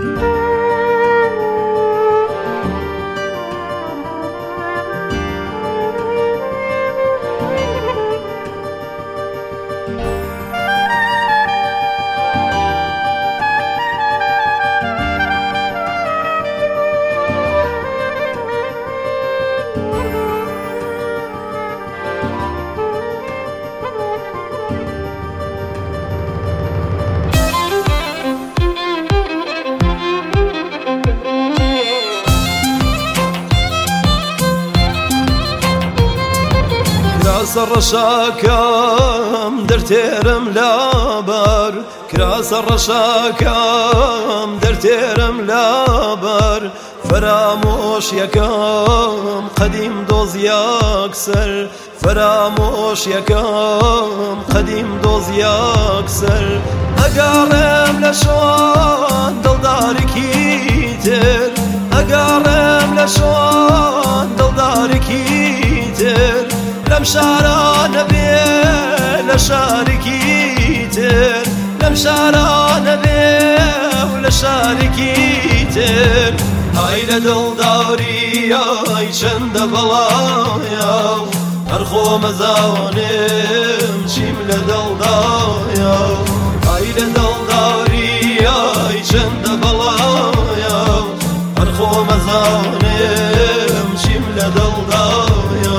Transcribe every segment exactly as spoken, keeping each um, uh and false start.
کراسە ڕەشاکەم دەرتێرم لابەر کراسە ڕەشاکەم دەرتێرم لابەر فرامۆش یەکەم قەدیم دۆزیاک سەر فرامۆش یەکەم قەدیم دۆزیاک سەر ئەگەڕێم لە شۆن دڵدارێکی تر ئەگەڕێم لە شۆن دڵدارێکی تر لەم شارانە بێ لە شارێکی تر لەم شارانە بێ و لە شارێکی تر ئای لە دڵداری ئای چەندە بەڵایە هەر خۆمە زانم چیم لە دڵدایە ئای لە دڵداری ئای چەندە بەڵایە هەر خۆمە زانم چیم لە دڵدایە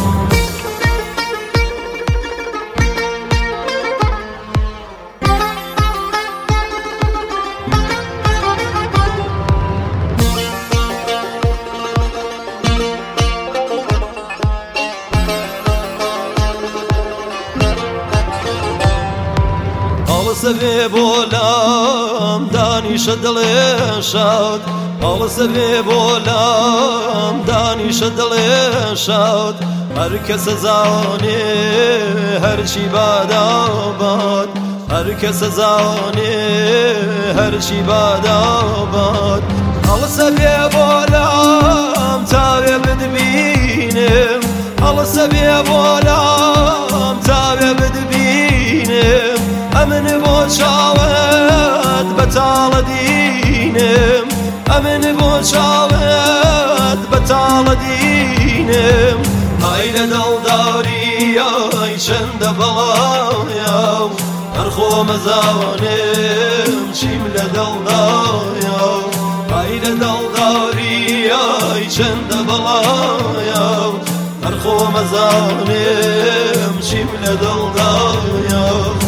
ئەڵسەبێ بۆلام دانیشە دڵێ شاد ئەڵسە بێ بۆلام دانیشە دڵێ شاد هەر کەسە زانێ هەرچی باداباد هەر کەسە زانێ هەرچی باداباد ئەڵسە بێ بۆلام تاوێ بدبینم ئەڵسە بێ بۆلام تاوێ بدبینم ئەمن بۆ چاوت بەتاڵە دینم ئەمن بۆ چاوت بەتاڵە دینم ئای لە دڵداری ئای چەندە بەڵایە هەر خۆمە زانم چیم لە دڵدایە ئای لە دڵداری ئای چەندە بەڵایە هەر خۆمە زانم چیم لە دڵدایە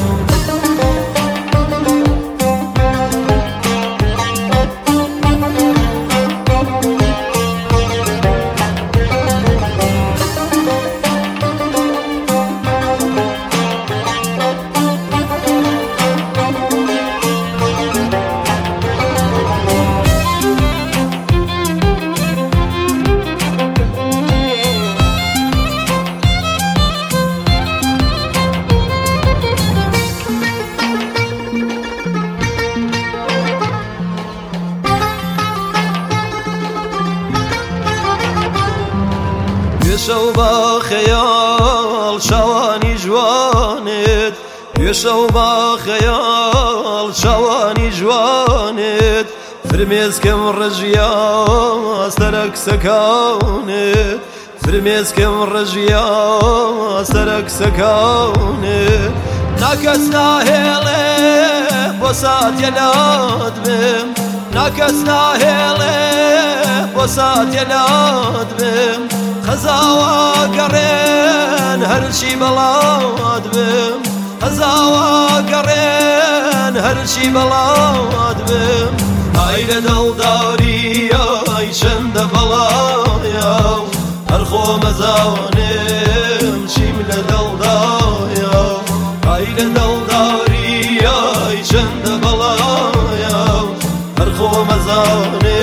پێشەو بە خەیاڵ شەوانی جوانت پێشەو بە خەیاڵ شەوانی جوانت فرمێسکەم ڕژیا سەرەک سەکاونت فرمێسکەم ڕژیا سەرەک سەکاونت ناکەس ناهێڵێ بۆ ساتێ لات بم ناکەس ناهێڵێ بۆ ساتێ لات بم خەزاوە گەڕێن هەرچی بەڵاوات بم خەزاوە گەڕێن هەرچی بەڵاوات بم ئای لە دڵداری ئای چەندە بەڵایە هەر خۆمە زانم چیم لە دڵدایە ئای لە دڵداری ئای چەندە بەڵایە هەر خۆمە زانم